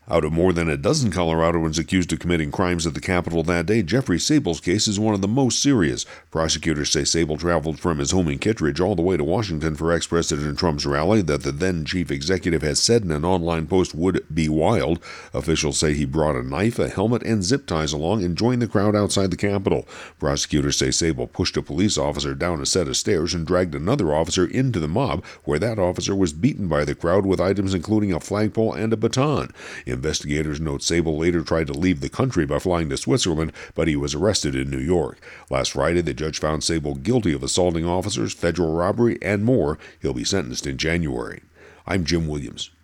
Out of more than a dozen Coloradoans accused of committing crimes at the Capitol that day, Jeffrey Sable's case is one of the most serious. Prosecutors say Sable traveled from his home in Kittredge all the way to Washington for ex-President Trump's rally that the then chief executive has said in an online post would be wild. Officials say he brought a knife, a helmet, and zip ties along and joined the crowd outside the Capitol. Prosecutors say Sable pushed a police officer down a set of stairs and dragged another officer into the mob, where that officer was beaten by the crowd with items including a flagpole and a baton. Investigators note Sable later tried to leave the country by flying to Switzerland, but he was arrested in New York. Last Friday, the judge found Sable guilty of assaulting officers, federal robbery, and more. He'll be sentenced in January. I'm Jim Williams.